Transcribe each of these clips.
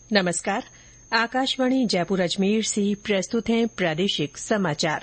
नमस्कार। आकाशवाणी जयपुर अजमेर से प्रस्तुत हैं प्रादेशिक समाचार।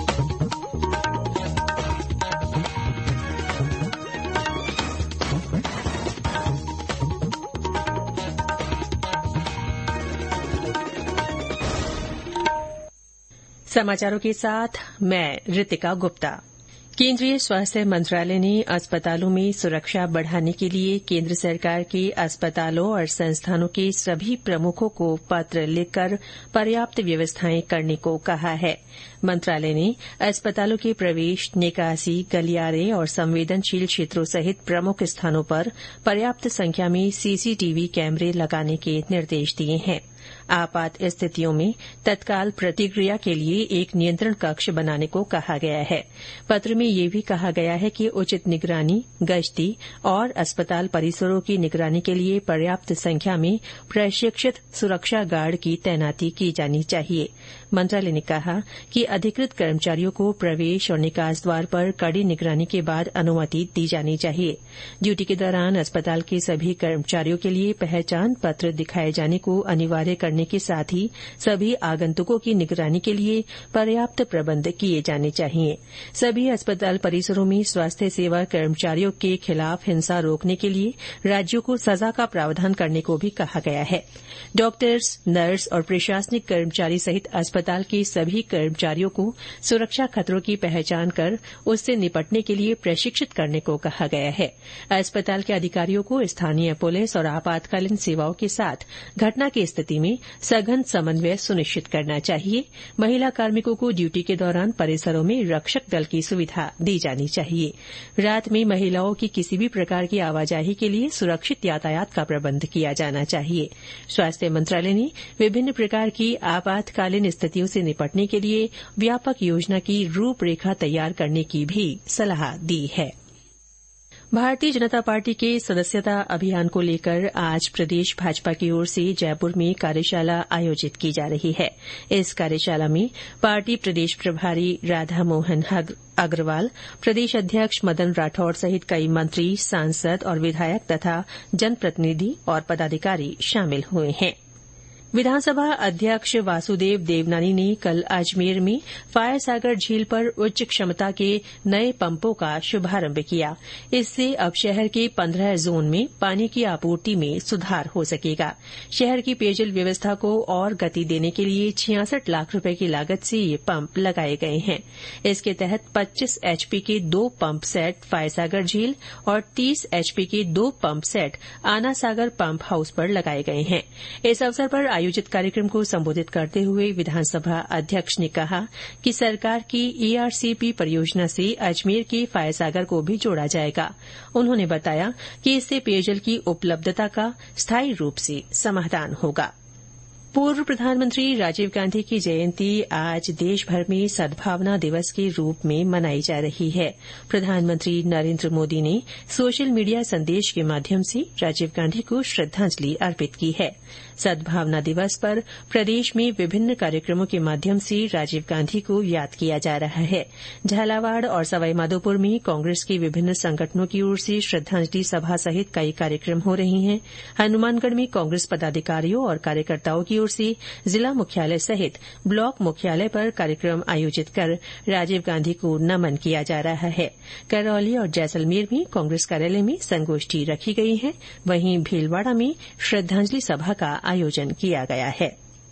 समाचारों के साथ मैं रितिका गुप्ता। केंद्रीय स्वास्थ्य मंत्रालय ने अस्पतालों में सुरक्षा बढ़ाने के लिए केंद्र सरकार के अस्पतालों और संस्थानों के सभी प्रमुखों को पत्र लिखकर पर्याप्त व्यवस्थाएं करने को कहा है। मंत्रालय ने अस्पतालों के प्रवेश, निकासी, गलियारे और संवेदनशील क्षेत्रों सहित प्रमुख स्थानों पर पर्याप्त संख्या में सीसीटीवी कैमरे लगाने के निर्देश दिए हैं। आपात स्थितियों में तत्काल प्रतिक्रिया के लिए एक नियंत्रण कक्ष बनाने को कहा गया है। पत्र में यह भी कहा गया है कि उचित निगरानी, गश्ती और अस्पताल परिसरों की निगरानी के लिए पर्याप्त संख्या में प्रशिक्षित सुरक्षा गार्ड की तैनाती की जानी चाहिए। मंत्रालय ने कहा कि अधिकृत कर्मचारियों को प्रवेश और निकास द्वार पर कड़ी निगरानी के बाद अनुमति दी जानी चाहिए। ड्यूटी के दौरान अस्पताल के सभी कर्मचारियों के लिए पहचान पत्र दिखाए जाने को अनिवार्य करने के साथ ही सभी आगंतुकों की निगरानी के लिए पर्याप्त प्रबंध किए जाने चाहिए। सभी अस्पताल परिसरों में स्वास्थ्य सेवा कर्मचारियों के खिलाफ हिंसा रोकने के लिए राज्यों को सजा का प्रावधान करने को भी कहा गया है। डॉक्टर्स, नर्स और प्रशासनिक कर्मचारी सहित अस्पताल के सभी कर्मचारियों को सुरक्षा खतरों की पहचान कर उससे निपटने के लिए प्रशिक्षित करने को कहा गया है। अस्पताल के अधिकारियों को स्थानीय पुलिस और आपातकालीन सेवाओं के साथ घटना की स्थिति में सघन समन्वय सुनिश्चित करना चाहिए। महिला कार्मिकों को ड्यूटी के दौरान परिसरों में रक्षक दल की सुविधा दी जानी चाहिए। रात में महिलाओं की किसी भी प्रकार की आवाजाही के लिए सुरक्षित यातायात का प्रबंध किया जाना चाहिए। स्वास्थ्य मंत्रालय ने विभिन्न प्रकार की आपातकालीन स्थितियों से निपटने के लिए व्यापक योजना की रूपरेखा तैयार करने की भी सलाह दी है। भारतीय जनता पार्टी के सदस्यता अभियान को लेकर आज प्रदेश भाजपा की ओर से जयपुर में कार्यशाला आयोजित की जा रही है। इस कार्यशाला में पार्टी प्रदेश प्रभारी राधा मोहन अग्रवाल, प्रदेश अध्यक्ष मदन राठौड़ सहित कई मंत्री, सांसद और विधायक तथा जनप्रतिनिधि और पदाधिकारी शामिल हुए हैं। विधानसभा अध्यक्ष वासुदेव देवनानी ने कल अजमेर में फायर सागर झील पर उच्च क्षमता के नए पंपों का शुभारंभ किया। इससे अब शहर के 15 जोन में पानी की आपूर्ति में सुधार हो सकेगा। शहर की पेयजल व्यवस्था को और गति देने के लिए 66 लाख रुपए की लागत से ये पंप लगाए गए हैं। इसके तहत 25 एचपी के 2 पंप सेट फायर सागर झील और 30 एचपी के 2 पंप सेट आना सागर पंप हाउस पर लगाए गए हैं। इस अवसर पर आयोजित कार्यक्रम को संबोधित करते हुए विधानसभा अध्यक्ष ने कहा कि सरकार की ईआरसीपी परियोजना से अजमेर के फायर सागर को भी जोड़ा जाएगा। उन्होंने बताया कि इससे पेयजल की उपलब्धता का स्थायी रूप से समाधान होगा। पूर्व प्रधानमंत्री राजीव गांधी की जयंती आज देशभर में सद्भावना दिवस के रूप में मनाई जा रही है। प्रधानमंत्री नरेंद्र मोदी ने सोशल मीडिया संदेश के माध्यम से राजीव गांधी को श्रद्धांजलि अर्पित की है। सद्भावना दिवस पर प्रदेश में विभिन्न कार्यक्रमों के माध्यम से राजीव गांधी को याद किया जा रहा है। झालावाड़ और सवाईमाधोपुर में कांग्रेस के विभिन्न संगठनों की ओर से श्रद्धांजलि सभा सहित कई कार्यक्रम हो रहे हैं। हनुमानगढ़ में कांग्रेस पदाधिकारियों और कार्यकर्ताओं की ओर से जिला मुख्यालय सहित ब्लॉक मुख्यालय पर कार्यक्रम आयोजित कर राजीव गांधी को नमन किया जा रहा है। करौली और जैसलमेर में कांग्रेस कार्यालय में संगोष्ठी रखी गई है। वहीं भीलवाड़ा में श्रद्धांजलि सभा का आयोजन किया गया है।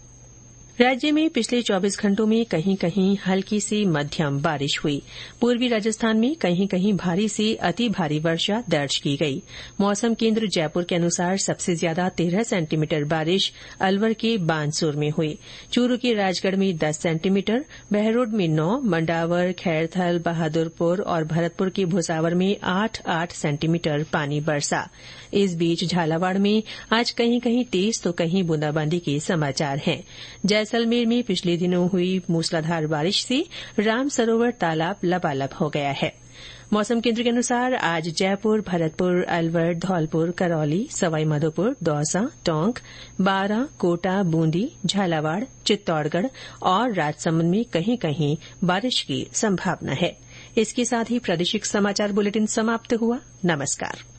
राज्य में पिछले 24 घंटों में कहीं कहीं हल्की से मध्यम बारिश हुई। पूर्वी राजस्थान में कहीं कहीं भारी से अति भारी वर्षा दर्ज की गई। मौसम केंद्र जयपुर के अनुसार सबसे ज्यादा 13 सेंटीमीटर बारिश अलवर के बानसूर में हुई। चूरू के राजगढ़ में 10 सेंटीमीटर, बहरोड में 9, मंडावर, खैरथल, बहादुरपुर और भरतपुर के भुसावर में 8-8 सेंटीमीटर पानी बरसा। इस बीच झालावाड़ में आज कहीं कहीं तेज तो कहीं बूंदाबांदी के समाचार हैं। जैसलमेर में पिछले दिनों हुई मूसलाधार बारिश से राम सरोवर तालाब लबालब हो गया है। मौसम केंद्र के अनुसार आज जयपुर, भरतपुर, अलवर, धौलपुर, करौली, सवाईमाधोपुर, दौसा, टोंक, बारां, कोटा, बूंदी, झालावाड़, चित्तौड़गढ़ और राजसमंद में कहीं कहीं बारिश की संभावना है। इसके साथ ही प्रादेशिक समाचार बुलेटिन समाप्त हुआ। नमस्कार।